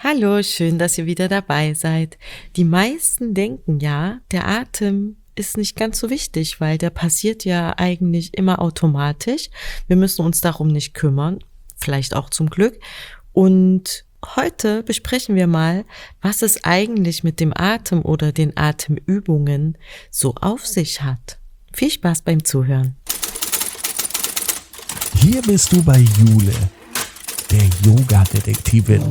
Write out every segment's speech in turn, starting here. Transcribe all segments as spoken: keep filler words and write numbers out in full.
Hallo, schön, dass ihr wieder dabei seid. Die meisten denken ja, der Atem ist nicht ganz so wichtig, weil der passiert ja eigentlich immer automatisch. Wir müssen uns darum nicht kümmern, vielleicht auch zum Glück. Und heute besprechen wir mal, was es eigentlich mit dem Atem oder den Atemübungen so auf sich hat. Viel Spaß beim Zuhören. Hier bist du bei Jule, der Yoga-Detektivin.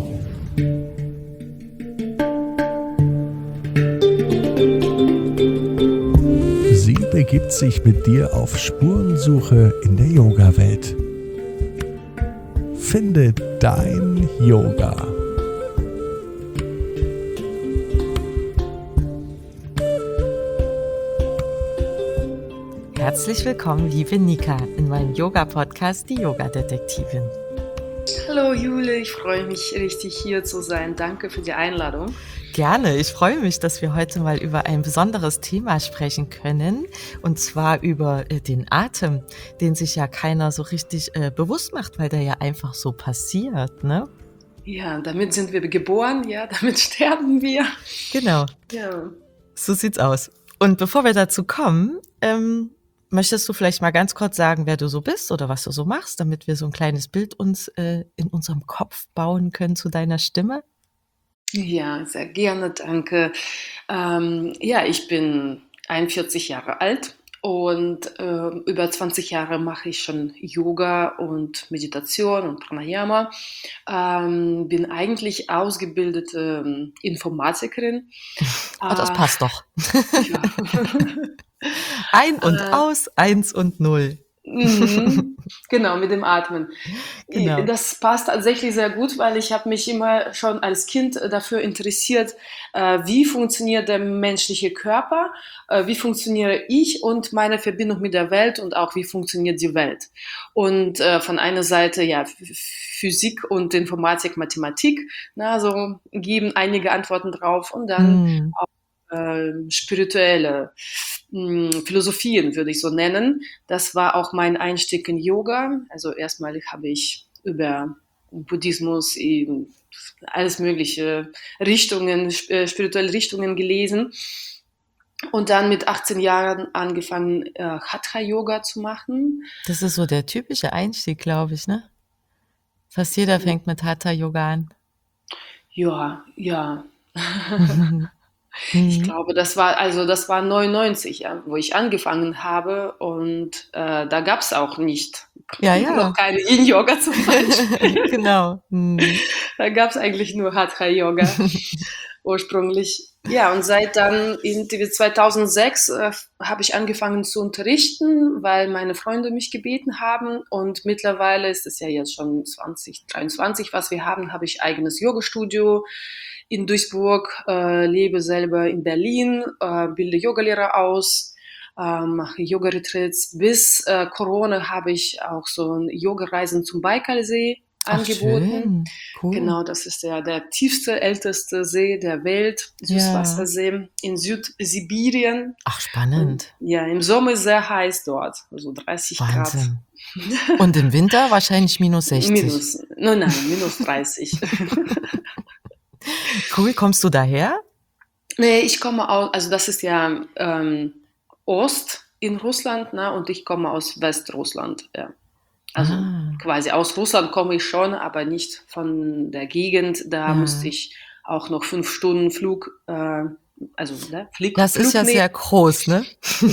Sie begibt sich mit dir auf Spurensuche in der Yoga-Welt. Finde dein Yoga. Herzlich willkommen, liebe Nika, in meinem Yoga-Podcast, die Yoga-Detektivin. Hallo Jule, ich freue mich richtig hier zu sein. Danke für die Einladung. Gerne, ich freue mich, dass wir heute mal über ein besonderes Thema sprechen können, und zwar über äh, den Atem, den sich ja keiner so richtig äh, bewusst macht, weil der ja einfach so passiert, ne? Ja, damit sind wir geboren, ja, damit sterben wir. Genau, Ja. so sieht's aus. Und bevor wir dazu kommen, ähm, möchtest du vielleicht mal ganz kurz sagen, wer du so bist oder was du so machst, damit wir so ein kleines Bild uns äh, in unserem Kopf bauen können zu deiner Stimme? Ja, sehr gerne, danke. Ähm, ja, ich bin einundvierzig Jahre alt und ähm, über zwanzig Jahre mache ich schon Yoga und Meditation und Pranayama. Ähm, bin eigentlich ausgebildete ähm, Informatikerin. Oh, das Äh, passt doch. ja. Ein und äh, aus, eins und null. Mhm. Genau, mit dem Atmen. I- Genau. Das passt tatsächlich sehr gut, weil ich habe mich immer schon als Kind äh, dafür interessiert, äh, wie funktioniert der menschliche Körper, äh, wie funktioniere ich und meine Verbindung mit der Welt und auch wie funktioniert die Welt. Und äh, von einer Seite ja Ph- Physik und Informatik, Mathematik, na, so geben einige Antworten drauf und dann Mm. äh, spirituelle mh, Philosophien, würde ich so nennen. Das war auch mein Einstieg in Yoga. Also erstmal habe ich über Buddhismus, eben alles mögliche Richtungen, sp- äh, spirituelle Richtungen gelesen. Und dann mit achtzehn Jahren angefangen, äh, Hatha-Yoga zu machen. Das ist so der typische Einstieg, glaube ich, ne? Fast jeder fängt mit Hatha-Yoga an. Ja, ja. Mhm. Ich Mhm. glaube, das war also das war neunundneunzig, ja, wo ich angefangen habe und äh, da gab es auch nicht Ja, noch ja. keine Yin-Yoga zum Beispiel. Genau. Mhm. Da gab es eigentlich nur Hatha-Yoga ursprünglich. Ja, und seit dann irgendwie zweitausendsechs äh, habe ich angefangen zu unterrichten, weil meine Freunde mich gebeten haben. Und mittlerweile ist es ja jetzt schon zwanzig dreiundzwanzig, was wir haben, habe ich eigenes Yoga-Studio in Duisburg, äh, lebe selber in Berlin, äh, bilde Yogalehrer aus, äh, mache Yoga-Retreats. Bis äh, Corona habe ich auch so ein Yoga-Reisen zum Baikalsee Ach, angeboten. schön. Cool. Genau, das ist ja der tiefste, älteste See der Welt, Ja. Süßwassersee in Südsibirien. Ach, Und spannend. ja, im Sommer ist sehr heiß dort, also dreißig Grad. Wahnsinn. Und im Winter wahrscheinlich minus sechzig. Minus, nein, nein, minus dreißig. Cool, kommst du daher? Nee, ich komme aus, also das ist ja ähm, Ost in Russland, ne, und ich komme aus Westrussland. Ja. Also Ah, quasi aus Russland komme ich schon, aber nicht von der Gegend. Da musste ja. ich auch noch fünf Stunden Flug, äh, also ne, Flug, Das ist Flug ja nehmen. sehr groß, ne?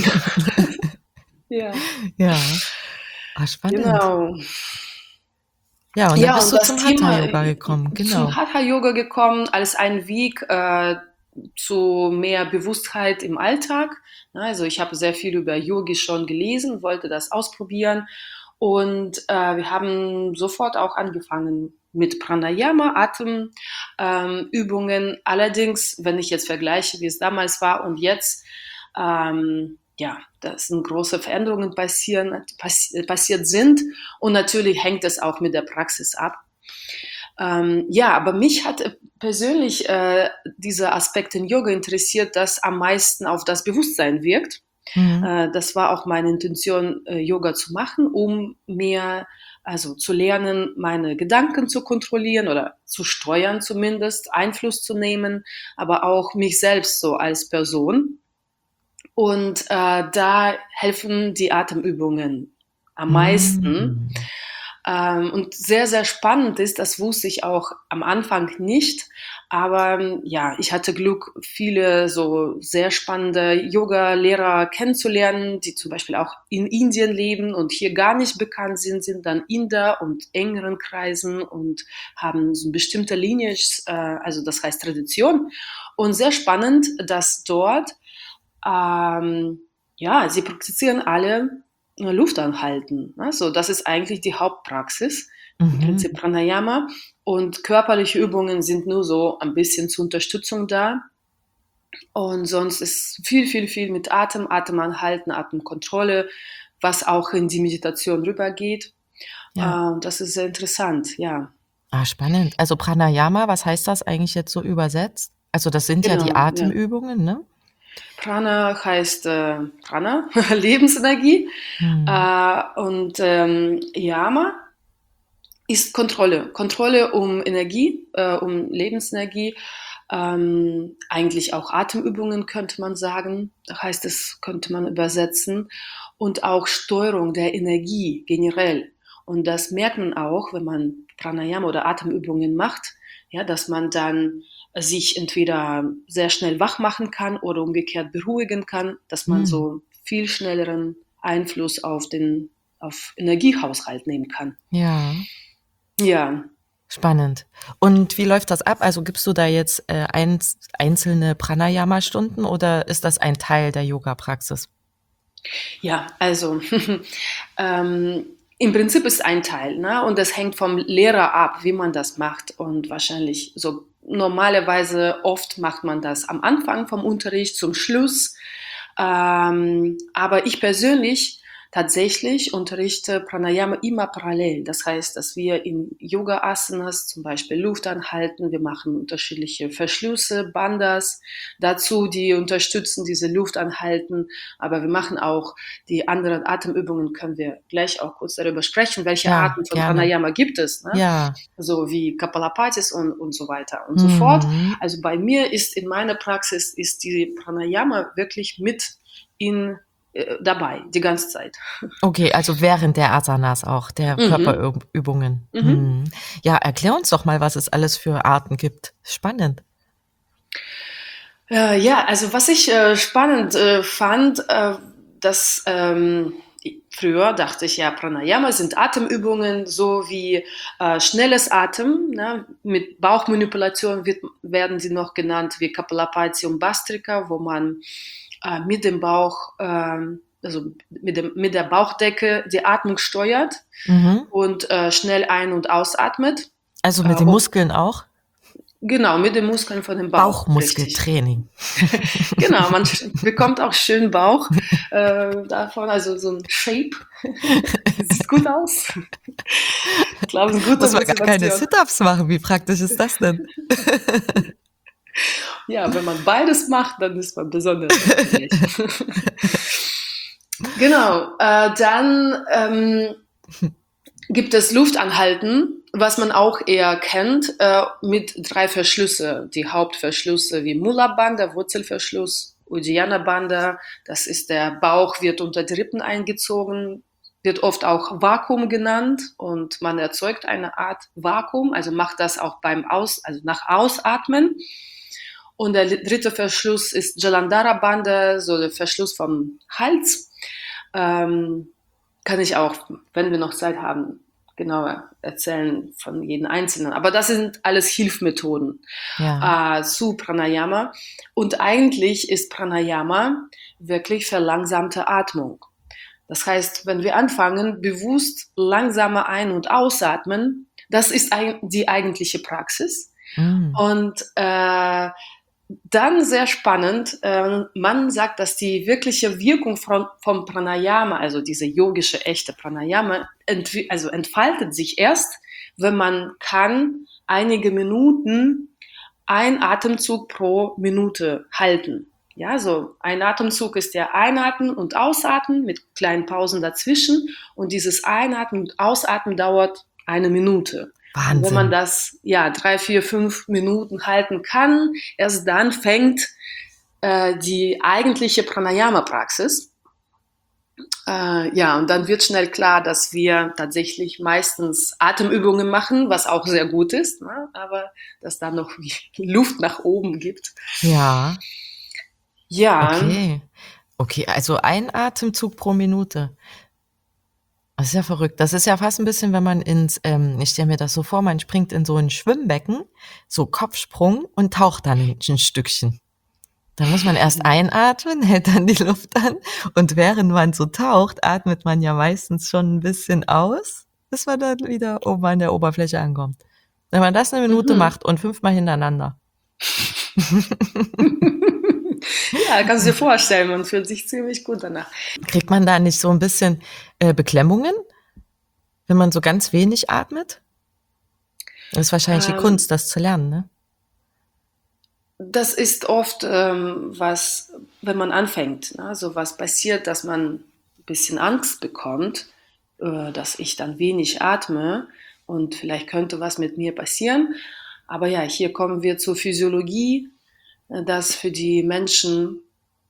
Ja, Ja. Ah, spannend. genau. Ja, und dann Ja, bist und du das zum Thema Hatha-Yoga äh, gekommen, zum genau. Hatha Yoga gekommen als ein Weg äh, zu mehr Bewusstheit im Alltag. Ja, also ich habe sehr viel über Yogi schon gelesen, wollte das ausprobieren und äh, wir haben sofort auch angefangen mit Pranayama, Atemübungen. Ähm, Übungen. Allerdings, wenn ich jetzt vergleiche, wie es damals war und jetzt, ähm, ja, da sind große Veränderungen passieren, pass passiert sind und natürlich hängt es auch mit der Praxis ab. Ähm, ja, aber mich hat äh, persönlich äh, dieser Aspekt in Yoga interessiert, das am meisten auf das Bewusstsein wirkt. Mhm. Äh, das war auch meine Intention, äh, Yoga zu machen, um mehr Also zu lernen, meine Gedanken zu kontrollieren oder zu steuern zumindest, Einfluss zu nehmen, aber auch mich selbst so als Person. Und äh, da helfen die Atemübungen am meisten. Mm. Ähm, und sehr, sehr spannend ist, das wusste ich auch am Anfang nicht, aber ähm, ja, ich hatte Glück, viele so sehr spannende Yoga-Lehrer kennenzulernen, die zum Beispiel auch in Indien leben und hier gar nicht bekannt sind, sind dann Inder und engeren Kreisen und haben so eine bestimmte Lineage, äh, also das heißt Tradition. Und sehr spannend, dass dort ähm, ja, sie praktizieren alle äh, Luft anhalten. Also das ist eigentlich die Hauptpraxis, im Mhm. Prinzip Pranayama. Und körperliche Übungen sind nur so ein bisschen zur Unterstützung da. Und sonst ist viel, viel, viel mit Atem, Atem anhalten, Atemkontrolle, was auch in die Meditation rübergeht. Ja. Äh, das ist sehr interessant, ja. Ah, spannend. Also Pranayama, was heißt das eigentlich jetzt so übersetzt? Also das sind ja die Genau, ja. Atemübungen, ne? Prana heißt äh, Prana, Lebensenergie. Hm. Äh, und ähm, Yama ist Kontrolle. Kontrolle um Energie, äh, um Lebensenergie. Ähm, eigentlich auch Atemübungen könnte man sagen. Das heißt, es könnte man übersetzen. Und auch Steuerung der Energie generell. Und das merkt man auch, wenn man Pranayama oder Atemübungen macht, ja, dass man dann sich entweder sehr schnell wach machen kann oder umgekehrt beruhigen kann, dass man Hm. so viel schnelleren Einfluss auf den auf Energiehaushalt nehmen kann. Ja, Ja, spannend. Und wie läuft das ab? Also gibst du da jetzt äh, einz einzelne Pranayama-Stunden oder ist das ein Teil der Yoga-Praxis? ja, also ähm, im Prinzip ist ein Teil, ne? Und das hängt vom Lehrer ab, wie man das macht. Und wahrscheinlich so normalerweise oft macht man das am Anfang vom Unterricht, zum Schluss. Ähm, aber ich persönlich tatsächlich unterrichte Pranayama immer parallel. Das heißt, dass wir in Yoga-Asanas zum Beispiel Luft anhalten. Wir machen unterschiedliche Verschlüsse, Bandhas dazu, die unterstützen diese Luft anhalten. Aber wir machen auch die anderen Atemübungen, können wir gleich auch kurz darüber sprechen, welche Ja, Arten von gerne. Pranayama gibt es, ne? Ja. So wie Kapalapatis und, und so weiter und so fort. Mhm. Also bei mir ist in meiner Praxis ist die Pranayama wirklich mit in, äh, dabei, die ganze Zeit. Okay, also während der Asanas auch, der Mhm. Körperübungen. Mhm. Mhm. Ja, erklär uns doch mal, was es alles für Arten gibt. Spannend. Äh, ja, also was ich äh, spannend äh, fand, äh, dass ähm, früher dachte ich, ja, Pranayama sind Atemübungen, so wie äh, schnelles Atem, ne? Mit Bauchmanipulation wird, werden sie noch genannt, wie Kapalabhati und Bhastrika, wo man äh, mit dem Bauch, ähm, also mit, dem, mit der Bauchdecke die Atmung steuert Mhm. und äh, schnell ein- und ausatmet. Also Äh, mit den um, Muskeln auch? genau, mit den Muskeln von dem Bauch, richtig. Bauchmuskeltraining. Genau, man bekommt auch schön Bauch äh, davon, also so ein Shape. Sieht gut aus. Ich glaube, es ist eine gute Muss man gar keine Motivation. Sit-ups machen. Wie praktisch ist das denn? Ja, wenn man beides macht, dann ist man besonders erfolgreich. Genau, äh, dann ähm, gibt es Luftanhalten, was man auch eher kennt, äh, mit drei Verschlüsse. Die Hauptverschlüsse wie Mula Bandha, Wurzelverschluss, Uddiyana Bandha, das ist der Bauch, wird unter die Rippen eingezogen, wird oft auch Vakuum genannt und man erzeugt eine Art Vakuum, also macht das auch beim Aus, also nach Ausatmen. Und der dritte Verschluss ist Jalandhara Bandha, so der Verschluss vom Hals. Ähm, kann ich auch, wenn wir noch Zeit haben, genauer erzählen von jedem Einzelnen. Aber das sind alles Hilfsmethoden Ja. äh, zu Pranayama. Und eigentlich ist Pranayama wirklich verlangsamte Atmung. Das heißt, wenn wir anfangen, bewusst langsamer ein- und ausatmen, das ist die eigentliche Praxis. Mm. Und äh, dann sehr spannend, äh, man sagt, dass die wirkliche Wirkung von, vom Pranayama, also diese yogische echte Pranayama, ent, also entfaltet sich erst, wenn man kann einige Minuten ein Atemzug pro Minute halten. Ja, so ein Atemzug ist ja Einatmen und Ausatmen mit kleinen Pausen dazwischen. Und dieses Einatmen und Ausatmen dauert eine Minute. Und wenn man Wahnsinn. das ja drei, vier, fünf Minuten halten kann, erst dann fängt äh, die eigentliche Pranayama-Praxis. Äh, ja, und dann wird schnell klar, dass wir tatsächlich meistens Atemübungen machen, was auch sehr gut ist, ne? Aber dass da noch Luft nach oben gibt. Ja, Ja, okay. Okay, also ein Atemzug pro Minute. Das ist ja verrückt. Das ist ja fast ein bisschen, wenn man ins, ähm, ich stelle mir das so vor, man springt in so ein Schwimmbecken, so Kopfsprung und taucht dann ein, ein Stückchen. Dann muss man erst einatmen, hält dann die Luft an und während man so taucht, atmet man ja meistens schon ein bisschen aus, bis man dann wieder oben an der Oberfläche ankommt. Wenn man das eine Minute mhm. macht und fünfmal hintereinander. Ja, kannst du dir vorstellen, man fühlt sich ziemlich gut danach. Kriegt man da nicht so ein bisschen äh, Beklemmungen, wenn man so ganz wenig atmet? Das ist wahrscheinlich die Ähm, Kunst, das zu lernen, ne? Das ist oft ähm, was, wenn man anfängt, ne, so was passiert, dass man ein bisschen Angst bekommt, äh, dass ich dann wenig atme und vielleicht könnte was mit mir passieren. Aber ja, hier kommen wir zur Physiologie, äh, dass für die Menschen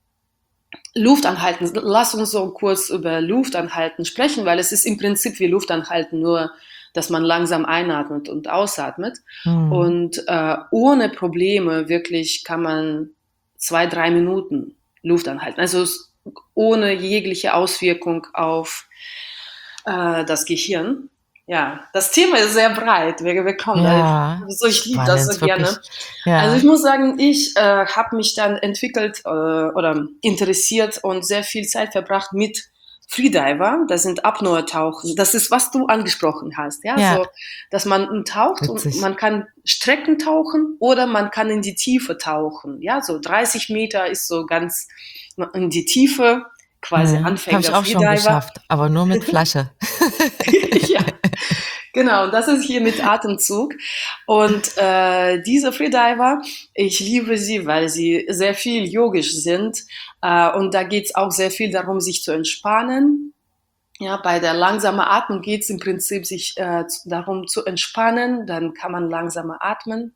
Luft anhalten. Lass uns so kurz über Luft anhalten sprechen, weil es ist im Prinzip wie Luft anhalten, nur dass man langsam einatmet und ausatmet. Mhm. Und äh, ohne Probleme wirklich kann man zwei, drei Minuten Luft anhalten. Also ohne jegliche Auswirkung auf äh, das Gehirn. Ja, das Thema ist sehr breit. Wir, wir kommen da, Ja, so ich liebe das so spannend, gerne. wirklich. Also ich Ja. muss sagen, ich äh, habe mich dann entwickelt äh, oder interessiert und sehr viel Zeit verbracht mit Freediver. Das sind Apnoe-Tauchen. Das ist, was du angesprochen hast, ja, Ja, so, dass man taucht und witzig. man kann Strecken tauchen oder man kann in die Tiefe tauchen. Ja, so dreißig Meter ist so ganz in die Tiefe, quasi Mhm. Habe ich Anfänger auch schon Freediver. geschafft, aber nur mit Flasche. Ja, genau, und das ist hier mit Atemzug. Und äh, diese Freediver, ich liebe sie, weil sie sehr viel yogisch sind. Äh, und da geht es auch sehr viel darum, sich zu entspannen. Ja, bei der langsamen Atmung geht es im Prinzip sich äh, darum zu entspannen, dann kann man langsamer atmen.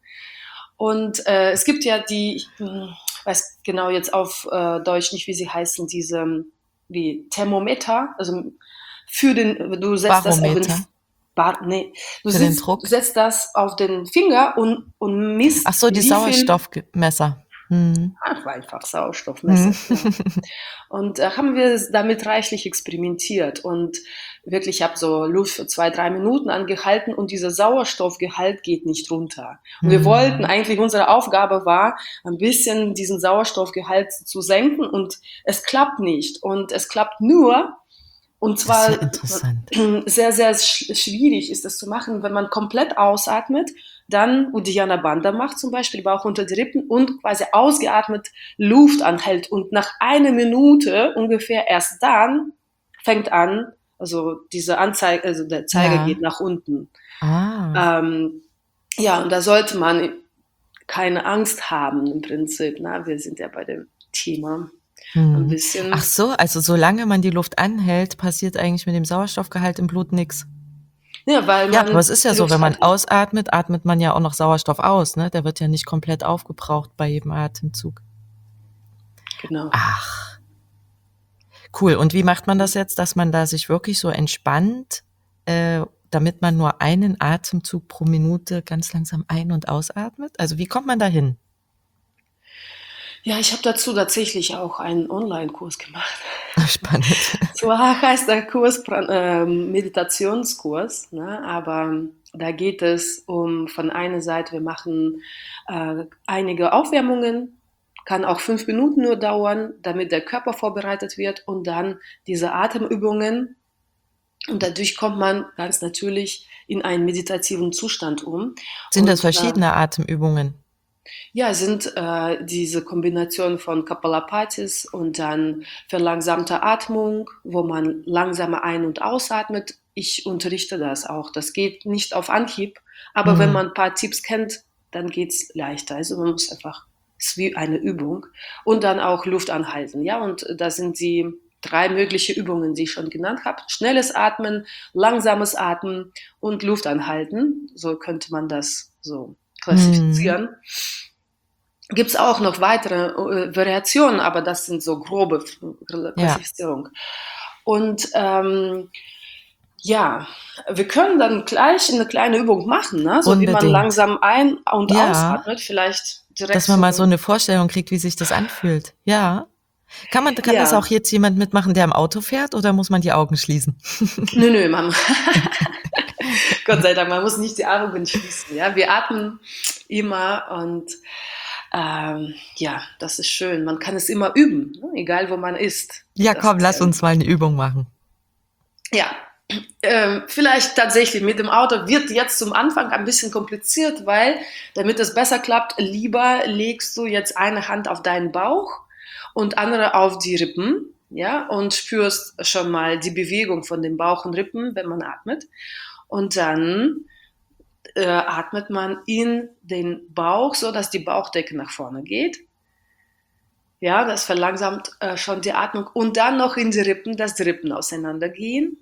Und äh, es gibt ja die, ich hm, weiß genau jetzt auf äh, Deutsch nicht, wie sie heißen, diese wie Thermometer, also für den, du setzt das auf den, Barometer Bar, nee, du für den sitzt, Druck. setzt das auf den Finger und, und Ach misst, so, die wie viel, Sauerstoffmesser. Mhm. ach, einfach Mhm. Sauerstoffmesser, genau. Und äh, haben wir damit reichlich experimentiert und wirklich, ich habe so Luft für zwei, drei Minuten angehalten und dieser Sauerstoffgehalt geht nicht runter. Und wir wollten Mhm. eigentlich, unsere Aufgabe war, ein bisschen diesen Sauerstoffgehalt zu senken und es klappt nicht. Und es klappt nur, und Das ist ja zwar interessant. sehr, sehr sch schwierig ist das zu machen, wenn man komplett ausatmet, dann Uddiyana Bandha macht zum Beispiel, Bauch unter die Rippen und quasi ausgeatmet Luft anhält. Und nach einer Minute ungefähr erst dann fängt an, also diese Anzeige, also der Zeiger geht Ja. nach unten. Ah. Ähm, ja, und da sollte man keine Angst haben im Prinzip. Na, wir sind ja bei dem Thema ein Mhm. Ach bisschen. so, also solange man die Luft anhält, passiert eigentlich mit dem Sauerstoffgehalt im Blut nix. Ja, weil Ja, aber man es ist ja die so, Luft wenn man anhält. ausatmet, atmet man ja auch noch Sauerstoff aus, ne? Der wird ja nicht komplett aufgebraucht bei jedem Atemzug. Genau. Ach, cool. Und wie macht man das jetzt, dass man da sich wirklich so entspannt, äh, damit man nur einen Atemzug pro Minute ganz langsam ein- und ausatmet? Also wie kommt man da hin? Ja, ich habe dazu tatsächlich auch einen Online-Kurs gemacht. Spannend. Zwar heißt der Kurs äh, Meditationskurs, ne, aber da geht es um von einer Seite, wir machen äh, einige Aufwärmungen, kann auch fünf Minuten nur dauern, damit der Körper vorbereitet wird und dann diese Atemübungen und dadurch kommt man ganz natürlich in einen meditativen Zustand um. Sind das Und äh, verschiedene Atemübungen? ja, sind äh, diese Kombination von Kapalapatis und dann verlangsamter Atmung, wo man langsamer ein- und ausatmet. Ich unterrichte das auch. Das geht nicht auf Anhieb, aber wenn Hm. man ein paar Tipps kennt, dann geht's leichter. Also man muss einfach ist wie eine Übung. Und dann auch Luft anhalten. Ja, und da sind die drei mögliche Übungen, die ich schon genannt habe. Schnelles Atmen, langsames Atmen und Luft anhalten. So könnte man das so klassifizieren. Mhm. Gibt es auch noch weitere äh, Variationen, aber das sind so grobe Klassifizierung. Ja. Und ähm, ja, wir können dann gleich eine kleine Übung machen, ne? So Unbedingt. Wie man langsam ein- und ja. ausatmet. Vielleicht direkt. Dass man so mal so eine Vorstellung kriegt, wie sich das anfühlt. Ja. Kann man, kann ja. das auch jetzt jemand mitmachen, der im Auto fährt, oder muss man die Augen schließen? Nö, nö, man. Gott sei Dank, man muss nicht die Augen schließen. Ja, wir atmen immer und ähm, ja, das ist schön. Man kann es immer üben, ne? Egal wo man ist. Ja, das komm, ist, lass uns mal eine Übung machen. Ja, ähm, vielleicht tatsächlich mit dem Auto wird jetzt zum Anfang ein bisschen kompliziert, weil, damit es besser klappt, lieber legst du jetzt eine Hand auf deinen Bauch und andere auf die Rippen, ja, und spürst schon mal die Bewegung von den Bauch und Rippen, wenn man atmet. Und dann äh, atmet man in den Bauch, so dass die Bauchdecke nach vorne geht. Ja, das verlangsamt äh, schon die Atmung. Und dann noch in die Rippen, dass die Rippen auseinandergehen.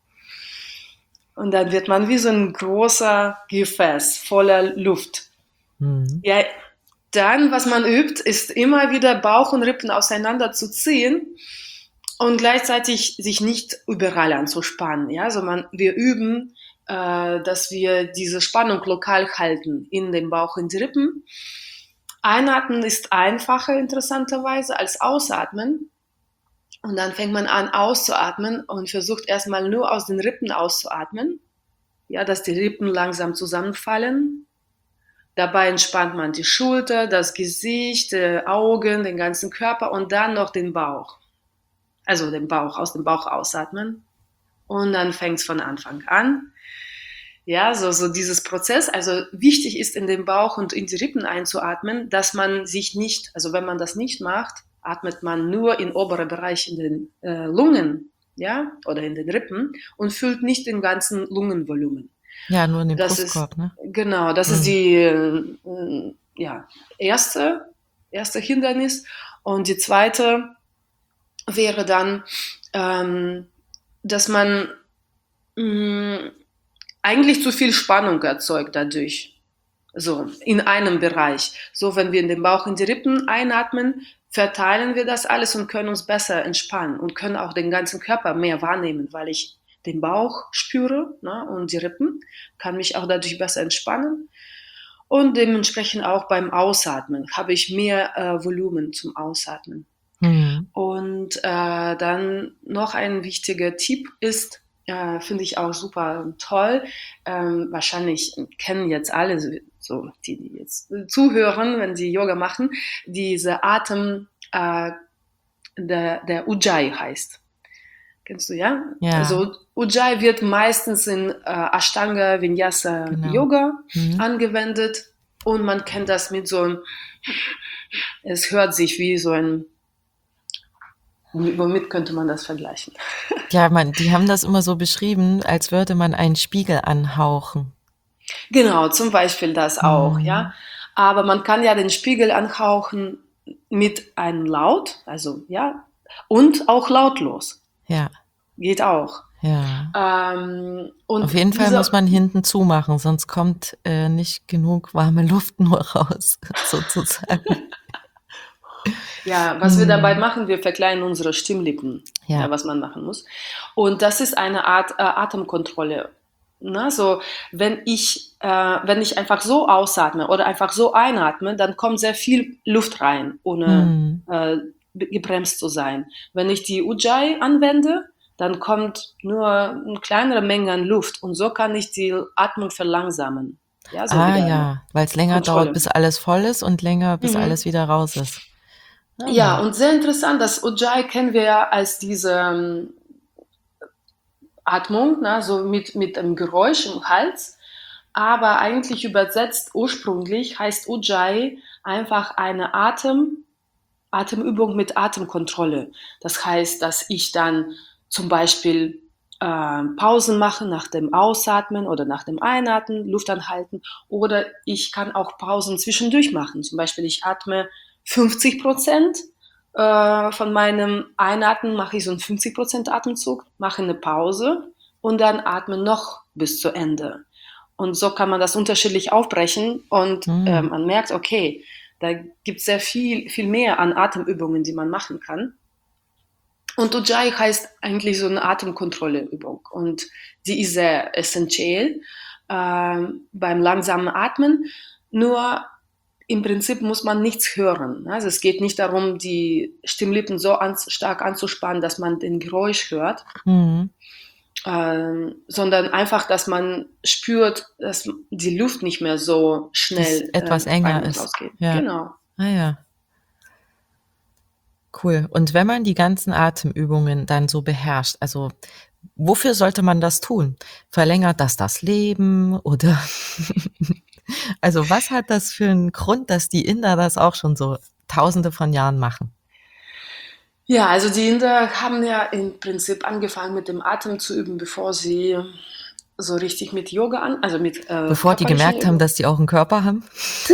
Und dann wird man wie so ein großer Gefäß voller Luft. Mhm. Ja, dann, was man übt, ist immer wieder Bauch und Rippen auseinanderzuziehen und gleichzeitig sich nicht überall anzuspannen. Ja, also man, wir üben, äh, dass wir diese Spannung lokal halten in den Bauch und die Rippen. Einatmen ist einfacher, interessanterweise, als Ausatmen. Und dann fängt man an auszuatmen und versucht erstmal nur aus den Rippen auszuatmen. Ja, dass die Rippen langsam zusammenfallen. Dabei entspannt man die Schulter, das Gesicht, die Augen, den ganzen Körper und dann noch den Bauch. Also den Bauch, aus dem Bauch ausatmen. Und dann fängt es von Anfang an. Ja, so, so dieses Prozess. Also wichtig ist in den Bauch und in die Rippen einzuatmen, dass man sich nicht, also wenn man das nicht macht, atmet man nur im oberen Bereich in den äh, Lungen, ja, oder in den Rippen und füllt nicht den ganzen Lungenvolumen. Ja, nur in den das Brustkorb, ist, ne? Genau, das mhm. ist die äh, ja, erste, erste Hindernis. Und die zweite wäre dann, ähm, dass man mh, eigentlich zu viel Spannung erzeugt dadurch. So, in einem Bereich. So, wenn wir in den Bauch, in die Rippen einatmen, verteilen wir das alles und können uns besser entspannen und können auch den ganzen Körper mehr wahrnehmen, weil ich den Bauch spüre, ne, und die Rippen, kann mich auch dadurch besser entspannen. Und dementsprechend auch beim Ausatmen habe ich mehr äh, Volumen zum Ausatmen. Mhm. Und äh, dann noch ein wichtiger Tipp ist, äh, finde ich auch super toll, ähm, wahrscheinlich kennen jetzt alle, so die, die jetzt zuhören, wenn sie Yoga machen, diese Atem, äh, der, der Ujjayi heißt. Kennst du, ja? Ja. Also Ujjayi wird meistens in äh, Ashtanga Vinyasa genau. Yoga mhm. angewendet und man kennt das mit so einem, es hört sich wie so ein, womit könnte man das vergleichen? Ja, man, die haben das immer so beschrieben, als würde man einen Spiegel anhauchen. Genau, zum Beispiel das auch, mhm. ja. Aber man kann ja den Spiegel anhauchen mit einem Laut, also ja, und auch lautlos. Ja. Geht auch. Ja. Ähm, und auf jeden Fall dieser, muss man hinten zumachen, sonst kommt äh, nicht genug warme Luft nur raus, sozusagen. Ja, was hm. wir dabei machen, wir verkleinern unsere Stimmlippen, ja. Ja, was man machen muss. Und das ist eine Art äh, Atemkontrolle. Na, so, wenn ich, äh, wenn ich einfach so ausatme oder einfach so einatme, dann kommt sehr viel Luft rein, ohne hm. äh, gebremst zu sein. Wenn ich die Ujjayi anwende, dann kommt nur eine kleinere Menge an Luft und so kann ich die Atmung verlangsamen. Ja, so ah ja, weil es länger Kontrolle. dauert, bis alles voll ist und länger, bis mhm. alles wieder raus ist. Ah. Ja, und sehr interessant, das Ujjayi kennen wir ja als diese ähm, Atmung, na, so mit, mit einem Geräusch im Hals, aber eigentlich übersetzt ursprünglich heißt Ujjayi einfach eine Atem, Atemübung mit Atemkontrolle. Das heißt, dass ich dann zum Beispiel äh, Pausen mache nach dem Ausatmen oder nach dem Einatmen, Luft anhalten, oder ich kann auch Pausen zwischendurch machen. Zum Beispiel, ich atme fünfzig Prozent äh, von meinem Einatmen mache ich so einen fünfzig Prozent Atemzug, mache eine Pause und dann atme noch bis zu Ende. Und so kann man das unterschiedlich aufbrechen und Hm. äh, man merkt, okay, da gibt es sehr viel, viel mehr an Atemübungen, die man machen kann. Und Ujjayi heißt eigentlich so eine Atemkontrolleübung und die ist sehr essentiell äh, beim langsamen Atmen. Nur im Prinzip muss man nichts hören. Also es geht nicht darum, die Stimmlippen so an, stark anzuspannen, dass man den Geräusch hört, Hm. ähm, sondern einfach, dass man spürt, dass die Luft nicht mehr so schnell Dass etwas äh, enger rein und ist. rausgeht. Ja. Genau. Ah ja. Cool. Und wenn man die ganzen Atemübungen dann so beherrscht, also wofür sollte man das tun? Verlängert das das Leben oder also was hat das für einen Grund, dass die Inder das auch schon so Tausende von Jahren machen? Ja, also die Inder haben ja im Prinzip angefangen mit dem Atem zu üben, bevor sie so richtig mit Yoga an, also mit äh, Bevor die gemerkt haben, Übungen, dass die auch einen Körper haben?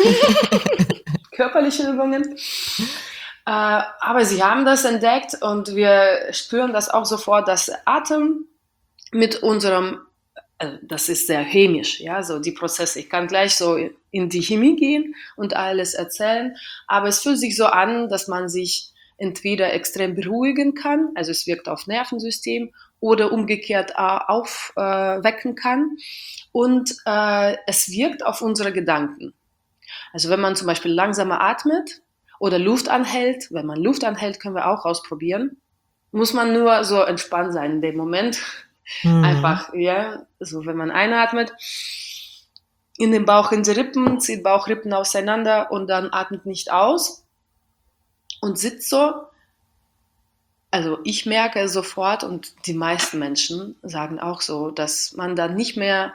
körperlichen Übungen. Äh, aber sie haben das entdeckt und wir spüren das auch sofort, dass Atem mit unserem, also das ist sehr chemisch, ja, so die Prozesse. Ich kann gleich so in die Chemie gehen und alles erzählen, aber es fühlt sich so an, dass man sich entweder extrem beruhigen kann, also es wirkt auf Nervensystem, oder umgekehrt äh, aufwecken äh, kann und äh, es wirkt auf unsere Gedanken. Also wenn man zum Beispiel langsamer atmet oder Luft anhält, wenn man Luft anhält, können wir auch ausprobieren, muss man nur so entspannt sein in dem Moment. Hm. Einfach, ja, so wenn man einatmet, in den Bauch, in die Rippen, zieht Bauchrippen auseinander und dann atmet nicht aus und sitzt so. Also ich merke sofort und die meisten Menschen sagen auch so, dass man dann nicht mehr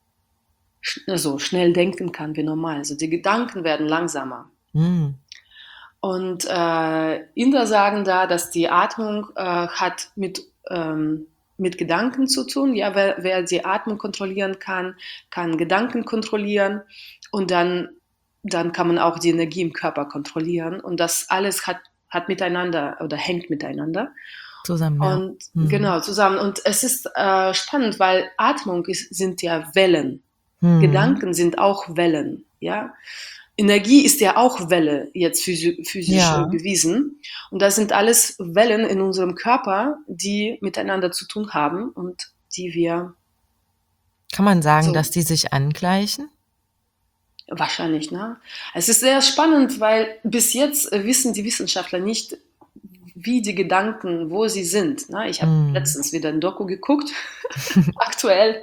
so schnell denken kann wie normal. Also die Gedanken werden langsamer. Hm. Und äh, Inder sagen da, dass die Atmung äh, hat mit, ähm, mit Gedanken zu tun. Ja, wer, wer die Atmung kontrollieren kann, kann Gedanken kontrollieren und dann, dann kann man auch die Energie im Körper kontrollieren. Und das alles hat, hat miteinander oder hängt miteinander. Zusammen, ja. Und Hm. genau, zusammen. Und es ist äh, spannend, weil Atmung ist, sind ja Wellen. Hm. Gedanken sind auch Wellen, ja. Energie ist ja auch Welle, jetzt physisch, physisch Ja. bewiesen. Und das sind alles Wellen in unserem Körper, die miteinander zu tun haben und die wir Kann man sagen, so dass die sich angleichen? wahrscheinlich, ne? Es ist sehr spannend, weil bis jetzt wissen die Wissenschaftler nicht, wie die Gedanken, wo sie sind. Ne? Ich habe Hm. letztens wieder ein Doku geguckt, aktuell.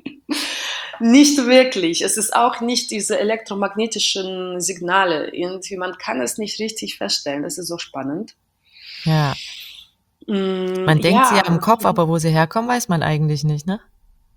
Nicht wirklich. Es ist auch nicht diese elektromagnetischen Signale. Irgendwie, man kann es nicht richtig feststellen. Das ist so spannend. Ja. Mm, Man denkt sie ja ja, im Kopf, aber wo sie herkommen, weiß man eigentlich nicht, ne?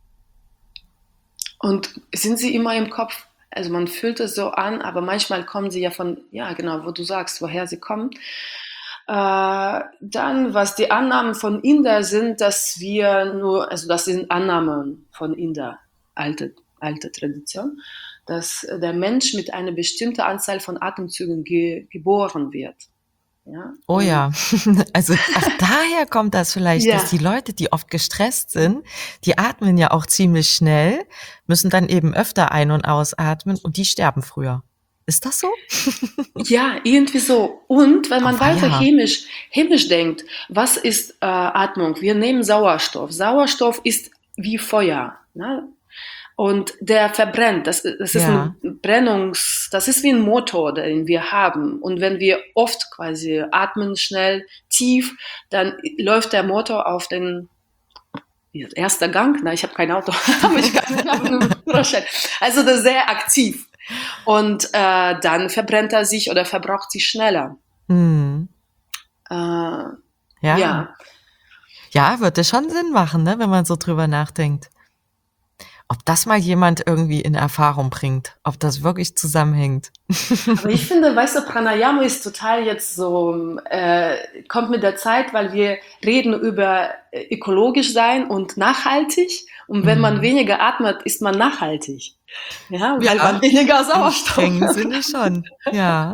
und sind sie immer im Kopf? Also man fühlt es so an, aber manchmal kommen sie ja von, ja genau, wo du sagst, woher sie kommen. Äh, dann, was die Annahmen von Inder sind, dass wir nur, also das sind Annahmen von Inder, alte, alte Tradition, dass der Mensch mit einer bestimmten Anzahl von Atemzügen ge geboren wird. Ja? Oh Und ja. Also, ach, daher kommt das vielleicht, dass ja, die Leute, die oft gestresst sind, die atmen ja auch ziemlich schnell, müssen dann eben öfter ein- und ausatmen und die sterben früher. Ist das so? ja, irgendwie so. Und wenn man weiter Auweia. chemisch, chemisch denkt, was ist äh, Atmung? Wir nehmen Sauerstoff. Sauerstoff ist wie Feuer. Ne? Und der verbrennt. Das, das ist Ja. ein Brennungs, das ist wie ein Motor, den wir haben. Und wenn wir oft quasi atmen, schnell, tief, dann läuft der Motor auf den erster Gang. Na, ich habe kein Auto, aber ich kann ich habe einen Führerschein. Also das ist sehr aktiv. Und äh, dann verbrennt er sich oder verbraucht sich schneller. Hm. Äh, Ja. ja. Ja, würde schon Sinn machen, ne, wenn man so drüber nachdenkt. Ob das mal jemand irgendwie in Erfahrung bringt, ob das wirklich zusammenhängt. Aber ich finde, weißt du, Pranayama ist total jetzt so, äh, kommt mit der Zeit, weil wir reden über äh, ökologisch sein und nachhaltig. Und wenn man Mhm. weniger atmet, ist man nachhaltig. Ja, weil Ja, man weniger im Sauerstoff strengen hat. Sinne schon. Ja.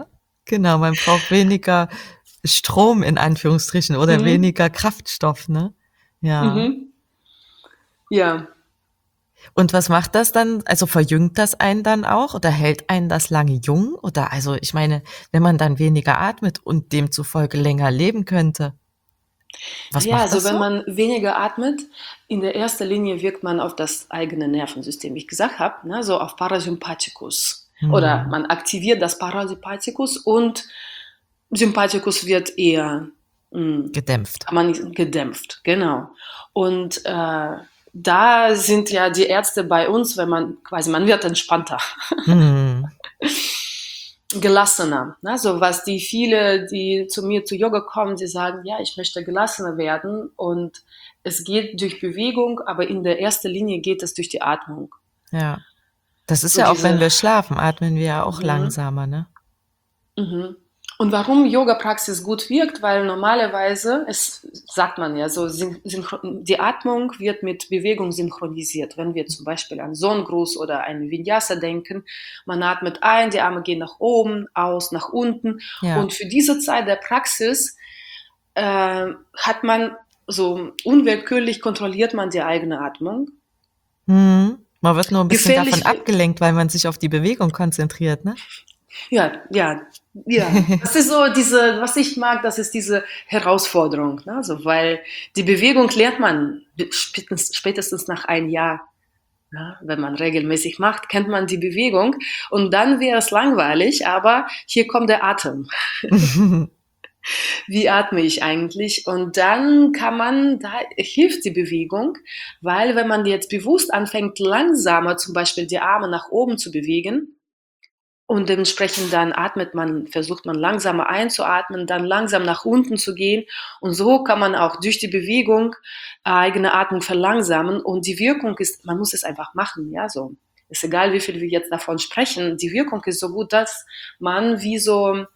Genau, man braucht weniger Strom in Anführungsstrichen oder Mhm. weniger Kraftstoff, ne? Ja. Mhm. Ja. Und was macht das dann? Also verjüngt das einen dann auch oder hält einen das lange jung? Oder also ich meine, wenn man dann weniger atmet und demzufolge länger leben könnte, was Naja, macht also das wenn so? man weniger atmet, in der ersten Linie wirkt man auf das eigene Nervensystem, wie ich gesagt habe, ne, so auf Parasympathikus. Oder Hm, man aktiviert das Parasympathikus und Sympathikus wird eher, mh, gedämpft. kann man nicht, gedämpft, genau. Und äh, da sind ja die Ärzte bei uns, wenn man quasi, man wird entspannter. Hm, Gelassener. Ne? So was die viele, die zu mir zu Yoga kommen, die sagen, ja, ich möchte gelassener werden und es geht durch Bewegung, aber in der ersten Linie geht es durch die Atmung. ja. Das ist So ja auch, wenn diese, wir schlafen, atmen wir ja auch mhm, langsamer, ne? mhm. Und warum Yoga-Praxis gut wirkt, weil normalerweise, es sagt man ja so, die Atmung wird mit Bewegung synchronisiert. Wenn wir zum Beispiel an Sonnengruß oder einen Vinyasa denken, man atmet ein, die Arme gehen nach oben, aus, nach unten. Ja. Und für diese Zeit der Praxis äh, hat man so unwillkürlich kontrolliert man die eigene Atmung. Hm. Man wird nur ein bisschen davon Gefährlich, abgelenkt, weil man sich auf die Bewegung konzentriert, ne? ja, ja, ja. Das ist so diese, was ich mag, das ist diese Herausforderung, ne? Also, weil die Bewegung lernt man spätestens, spätestens nach einem Jahr. Ja, wenn man regelmäßig macht, kennt man die Bewegung und dann wäre es langweilig, aber hier kommt der Atem. Wie atme ich eigentlich? Und dann kann man, da hilft die Bewegung, weil wenn man jetzt bewusst anfängt, langsamer zum Beispiel die Arme nach oben zu bewegen, und dementsprechend dann atmet man, versucht man langsamer einzuatmen, dann langsam nach unten zu gehen. Und so kann man auch durch die Bewegung eigene Atmung verlangsamen. Und die Wirkung ist, man muss es einfach machen, ja, so. Ist egal, wie viel wir jetzt davon sprechen. Die Wirkung ist so gut, dass man wie so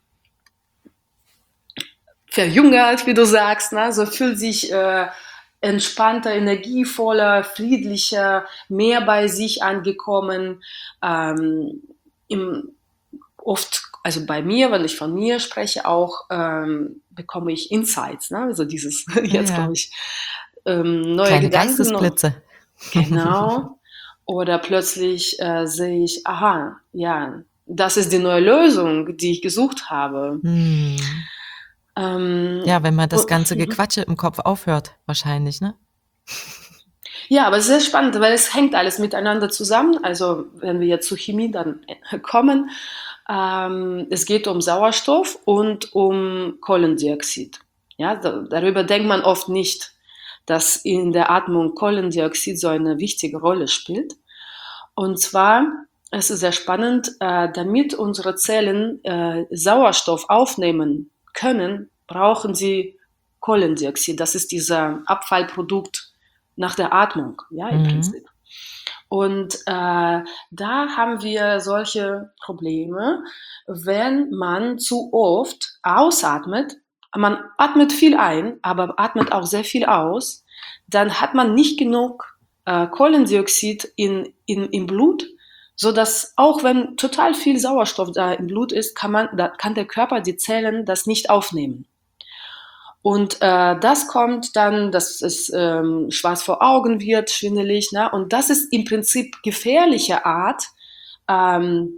verjüngert, wie du sagst, ne, so fühlt sich äh, entspannter, energievoller, friedlicher, mehr bei sich angekommen. Ähm, im, oft, also bei mir, wenn ich von mir spreche, auch ähm, bekomme ich Insights, ne? Also dieses, jetzt Ja, komme ich, ähm, neue kleine Gedanken, Geistesblitze. genau. Oder plötzlich äh, sehe ich, aha, ja, das ist die neue Lösung, die ich gesucht habe. Hm. Ähm, Ja, wenn man das und, ganze Gequatsche im Kopf aufhört, wahrscheinlich, ne? ja, aber sehr spannend, weil es hängt alles miteinander zusammen. Also wenn wir jetzt zur Chemie dann kommen, ähm, es geht um Sauerstoff und um Kohlendioxid. Ja, da, darüber denkt man oft nicht, dass in der Atmung Kohlendioxid so eine wichtige Rolle spielt. Und zwar, es ist sehr spannend, äh, damit unsere Zellen äh, Sauerstoff aufnehmen können, brauchen sie Kohlendioxid. Das ist dieser Abfallprodukt nach der Atmung, ja, im Mhm. Prinzip. Und äh, da haben wir solche Probleme, wenn man zu oft ausatmet. Man atmet viel ein, aber atmet auch sehr viel aus. Dann hat man nicht genug äh, Kohlendioxid in, in, im Blut, so dass auch wenn total viel Sauerstoff da im Blut ist, kann man, da kann der Körper, die Zellen das nicht aufnehmen. Und äh, das kommt dann, dass es ähm, schwarz vor Augen wird, schwindelig, ne? Und das ist im Prinzip gefährliche Art ähm,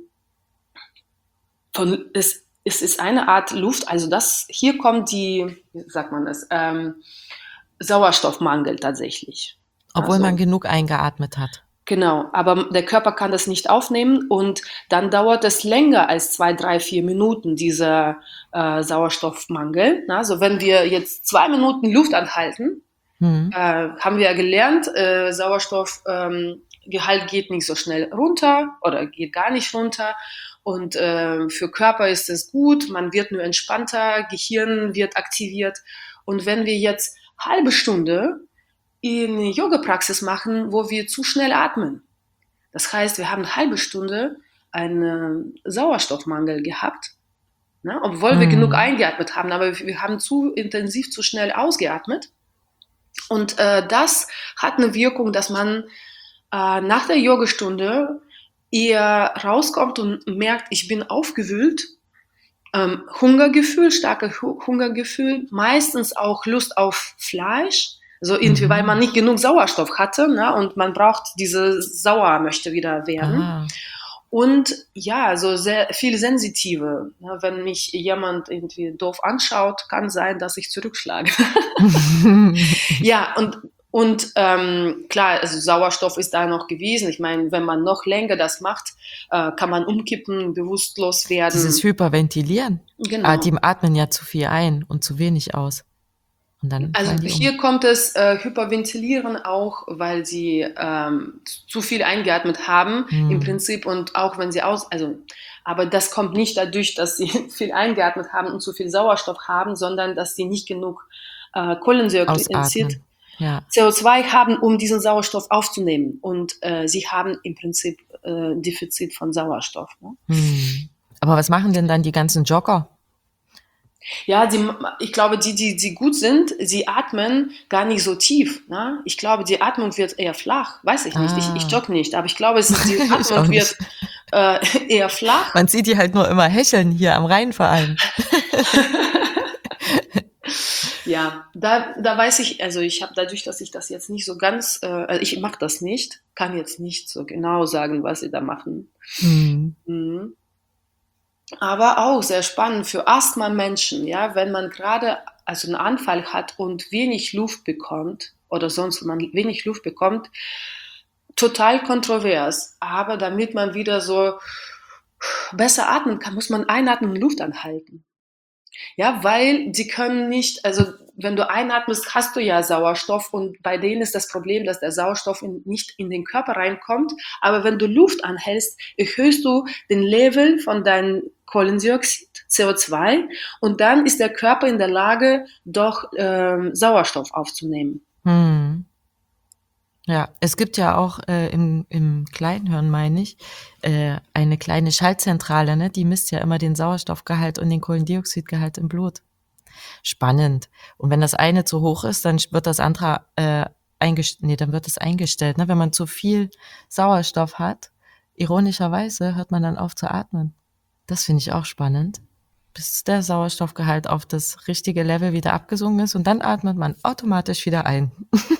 von es, es ist eine Art Luft, also das hier kommt die, wie sagt man das, ähm, Sauerstoffmangel tatsächlich. Obwohl man Also genug eingeatmet hat. genau, aber der Körper kann das nicht aufnehmen und dann dauert es länger als zwei, drei, vier Minuten, dieser äh, Sauerstoffmangel. Also wenn wir jetzt zwei Minuten Luft anhalten, Mhm. äh, haben wir ja gelernt, äh, Sauerstoffgehalt ähm, geht nicht so schnell runter oder geht gar nicht runter. Und äh, für Körper ist es gut, man wird nur entspannter, Gehirn wird aktiviert. Und wenn wir jetzt halbe Stunde in Yoga-Praxis machen, wo wir zu schnell atmen. Das heißt, wir haben eine halbe Stunde einen Sauerstoffmangel gehabt, ne, obwohl wir genug Mhm. eingeatmet haben, aber wir haben zu intensiv, zu schnell ausgeatmet. Und äh, das hat eine Wirkung, dass man äh, nach der Yogastunde eher rauskommt und merkt, ich bin aufgewühlt Ähm, Hungergefühl, starke Hu- Hungergefühl, meistens auch Lust auf Fleisch, so irgendwie, weil man Mhm. nicht genug Sauerstoff hatte, ne, und man braucht diese Sauer möchte wieder werden. Ah. Und ja, so sehr viel sensitive. Ne, wenn mich jemand irgendwie doof anschaut, kann sein, dass ich zurückschlage. Ja, und, und ähm, klar, also Sauerstoff ist da noch gewesen. Ich meine, wenn man noch länger das macht, äh, kann man umkippen, bewusstlos Dieses werden. Hyperventilieren. Ah, die Genau. atmen ja zu viel ein und zu wenig aus. Und dann Also fallen die um. hier kommt es äh, Hyperventilieren auch, weil sie ähm, zu viel eingeatmet haben im Hm. Prinzip und auch wenn sie aus, also, aber das kommt nicht dadurch, dass sie viel eingeatmet haben und zu viel Sauerstoff haben, sondern dass sie nicht genug äh, Kohlendioxid, Ausatmen. Ja. C O zwei haben, um diesen Sauerstoff aufzunehmen. Und äh, sie haben im Prinzip äh, Defizit von Sauerstoff. Ne? Hm. Aber was machen denn dann die ganzen Jogger? Ja, die, ich glaube, die, die, die gut sind, sie atmen gar nicht so tief. Ne? Ich glaube, die Atmung wird eher flach. Weiß ich nicht. Ich, ich Ah, jogge nicht, aber ich glaube, es ist, die ich auch Atmung wird nicht. äh, eher flach. Man sieht die halt nur immer hecheln hier am Rhein vor allem. Ja, da, da weiß ich, also ich habe dadurch, dass ich das jetzt nicht so ganz, äh, also ich mache das nicht, kann jetzt nicht so genau sagen, was sie da machen. Hm. Mhm. Aber auch sehr spannend für Asthma-Menschen, ja, wenn man gerade also einen Anfall hat und wenig Luft bekommt oder sonst man wenig Luft bekommt, total kontrovers. Aber damit man wieder so besser atmen kann, muss man einatmen und Luft anhalten. Ja, weil die können nicht, also wenn du einatmest, hast du ja Sauerstoff und bei denen ist das Problem, dass der Sauerstoff in, nicht in den Körper reinkommt. Aber wenn du Luft anhältst, erhöhst du den Level von deinem Kohlendioxid, C O zwei, und dann ist der Körper in der Lage, doch ähm, Sauerstoff aufzunehmen. Hm. Ja, es gibt ja auch äh, im, im Kleinhirn, meine ich, äh, eine kleine Schaltzentrale, ne? Die misst ja immer den Sauerstoffgehalt und den Kohlendioxidgehalt im Blut. Spannend. Und wenn das eine zu hoch ist, dann wird das andere äh, eingestellt, nee, dann wird es eingestellt. Ne? Wenn man zu viel Sauerstoff hat, ironischerweise hört man dann auf zu atmen. Das finde ich auch spannend, bis der Sauerstoffgehalt auf das richtige Level wieder abgesunken ist und dann atmet man automatisch wieder ein.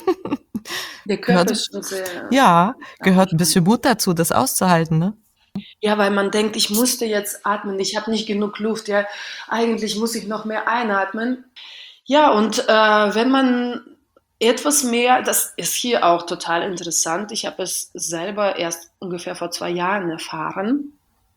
Der Körper Gehört, ist schon sehr ja, gehört ein angespannt. bisschen Mut dazu, das auszuhalten, ne? Ja, weil man denkt, ich musste jetzt atmen, ich habe nicht genug Luft, ja, eigentlich muss ich noch mehr einatmen. Ja, und äh, wenn man etwas mehr, das ist hier auch total interessant, ich habe es selber erst ungefähr vor zwei Jahren erfahren,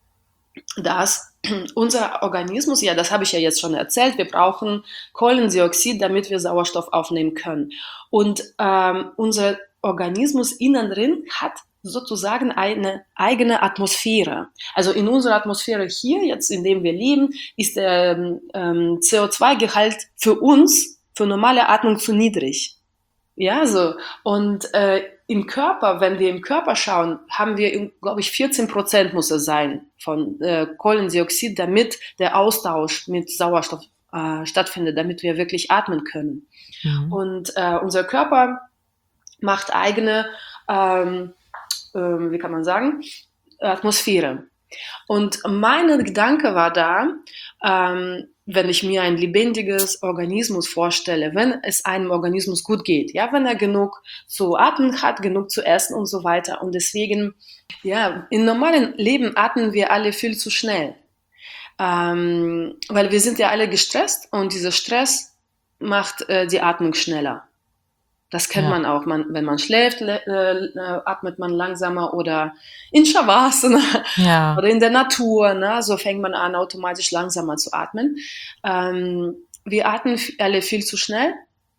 dass unser Organismus, ja, das habe ich ja jetzt schon erzählt, wir brauchen Kohlendioxid, damit wir Sauerstoff aufnehmen können. Und ähm, unser Organismus innen drin hat sozusagen eine eigene Atmosphäre. Also in unserer Atmosphäre hier, jetzt in dem wir leben, ist der ähm, C O zwei Gehalt für uns, für normale Atmung zu niedrig. Ja, so. Und äh, im Körper, wenn wir im Körper schauen, haben wir, glaube ich, vierzehn Prozent muss es sein von äh, Kohlendioxid, damit der Austausch mit Sauerstoff äh, stattfindet, damit wir wirklich atmen können. Mhm. Und äh, unser Körper macht eigene, ähm, äh, wie kann man sagen, Atmosphäre. Und mein Gedanke war da, ähm, wenn ich mir ein lebendiges Organismus vorstelle, wenn es einem Organismus gut geht, ja, wenn er genug zu atmen hat, genug zu essen und so weiter. Und deswegen, ja, im normalen Leben atmen wir alle viel zu schnell, ähm, weil wir sind ja alle gestresst und dieser Stress macht äh, die Atmung schneller. Das kennt Ja. man auch. Man, wenn man schläft, äh, äh, atmet man langsamer oder in Shavasana Ja. oder in der Natur. Ne? So fängt man an, automatisch langsamer zu atmen. Ähm, wir atmen alle viel zu schnell.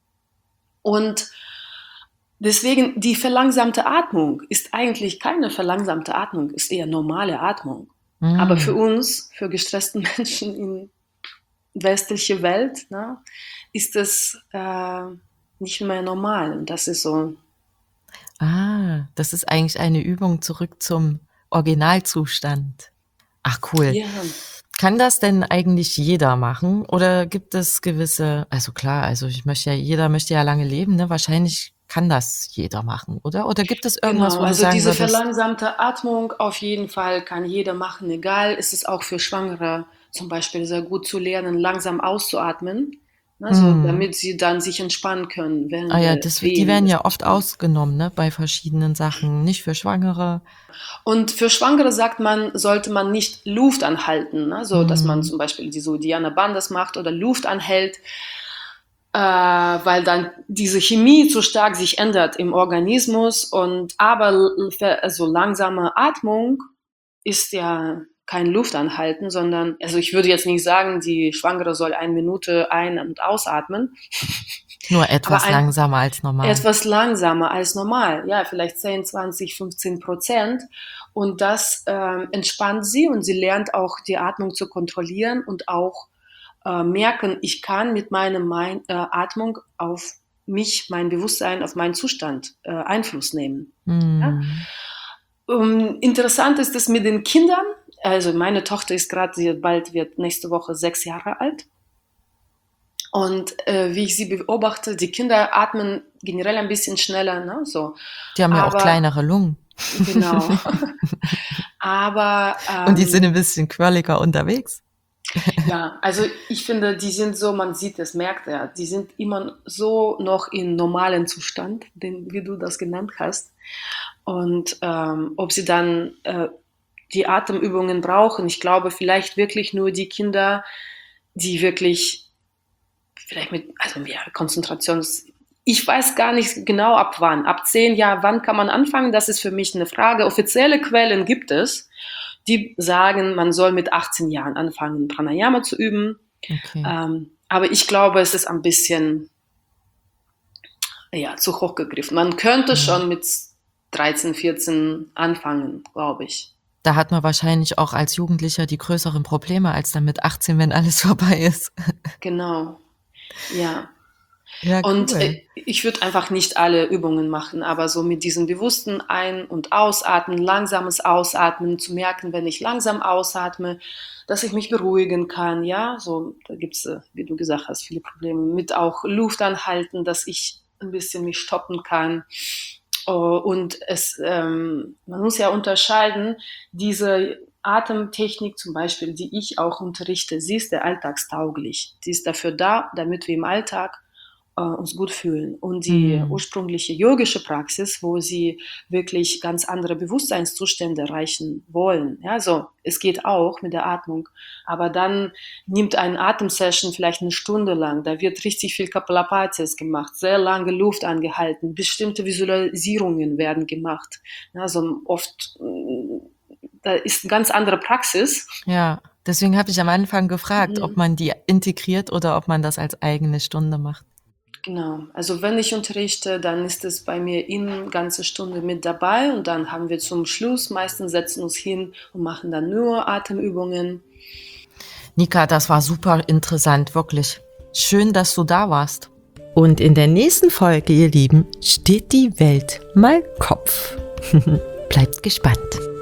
Und deswegen die verlangsamte Atmung ist eigentlich keine verlangsamte Atmung, ist eher normale Atmung. Mhm. Aber für uns, für gestressten Menschen in westlicher Welt, ne, ist es äh, nicht mehr normal. Und das ist so. Ah, das ist eigentlich eine Übung zurück zum Originalzustand. Ach cool. Ja. Kann das denn eigentlich jeder machen oder gibt es gewisse, also klar, also ich möchte ja, jeder möchte ja lange leben, ne? Wahrscheinlich kann das jeder machen, oder? Oder gibt es irgendwas, Genau, wo du also sagen diese würdest, verlangsamte Atmung auf jeden Fall kann jeder machen, egal, ist es auch für Schwangere zum Beispiel sehr gut zu lernen, langsam auszuatmen, also Hm. damit sie dann sich entspannen können während Ah ja, der das, die Wehen werden des ja oft Postpartums. ausgenommen, ne, bei verschiedenen Sachen. Nicht für Schwangere. Und für Schwangere sagt man, sollte man nicht Luft anhalten, ne? So, dass man Hm. zum Beispiel die so Diana Bandas macht oder Luft anhält, äh, weil dann diese Chemie zu stark sich ändert im Organismus. Und aber also langsame Atmung ist ja kein Luftanhalten, sondern, also ich würde jetzt nicht sagen, die Schwangere soll eine Minute ein- und ausatmen, Nur aber etwas ein, langsamer als normal. etwas langsamer als normal, ja, vielleicht zehn, zwanzig, fünfzehn Prozent. Und das ähm, entspannt sie und sie lernt auch die Atmung zu kontrollieren und auch äh, merken, ich kann mit meiner mein, äh, Atmung auf mich, mein Bewusstsein, auf meinen Zustand äh, Einfluss nehmen. Ja? Hm. Um, interessant ist es mit den Kindern. Also meine Tochter ist gerade, bald wird nächste Woche sechs Jahre alt. Und äh, wie ich sie beobachte, die Kinder atmen generell ein bisschen schneller, ne? So. Die haben ja auch Aber kleinere Lungen. genau. Aber Und die sind ähm, ein bisschen quirliger unterwegs. ja, also ich finde, die sind so, man sieht es, merkt er, die sind immer so noch in normalen Zustand, den, wie du das genannt hast. Und ähm, ob sie dann äh, die Atemübungen brauchen, ich glaube vielleicht wirklich nur die Kinder, die wirklich vielleicht mit, also ja, Konzentrations, ich weiß gar nicht genau ab wann, ab zehn Jahren, wann kann man anfangen, das ist für mich eine Frage. Offizielle Quellen gibt es, die sagen, man soll mit achtzehn Jahren anfangen, Pranayama zu üben. Okay. Ähm, aber ich glaube, es ist ein bisschen ja, zu hoch gegriffen. Man könnte Ja. schon mit dreizehn, vierzehn anfangen, glaube ich. Da hat man wahrscheinlich auch als Jugendlicher die größeren Probleme als dann mit achtzehn, wenn alles vorbei ist. Genau, ja. Ja, Und cool. äh, ich würde einfach nicht alle Übungen machen, aber so mit diesem bewussten Ein- und Ausatmen, langsames Ausatmen, zu merken, wenn ich langsam ausatme, dass ich mich beruhigen kann, ja, so, da gibt's, äh, wie du gesagt hast, viele Probleme mit auch Luft anhalten, dass ich ein bisschen mich stoppen kann. Oh, und es, ähm, man muss ja unterscheiden, diese Atemtechnik zum Beispiel, die ich auch unterrichte, sie ist der alltagstauglich. Sie ist dafür da, damit wir im Alltag äh, uns gut fühlen. Und die Hm. ursprüngliche yogische Praxis, wo sie wirklich ganz andere Bewusstseinszustände erreichen wollen. Ja, so, es geht auch mit der Atmung. Aber dann nimmt eine Atemsession vielleicht eine Stunde lang. Da wird richtig viel Kapalapatis gemacht, sehr lange Luft angehalten, bestimmte Visualisierungen werden gemacht. Also oft, da ist eine ganz andere Praxis. Ja, deswegen habe ich am Anfang gefragt, ob Mhm. man die integriert oder ob man das als eigene Stunde macht. Genau. Also wenn ich unterrichte, dann ist es bei mir in ganze Stunde mit dabei und dann haben wir zum Schluss meistens setzen uns hin und machen dann nur Atemübungen. Nika, das war super interessant, wirklich. Schön, dass du da warst. Und in der nächsten Folge, ihr Lieben, steht die Welt mal Kopf. Bleibt gespannt.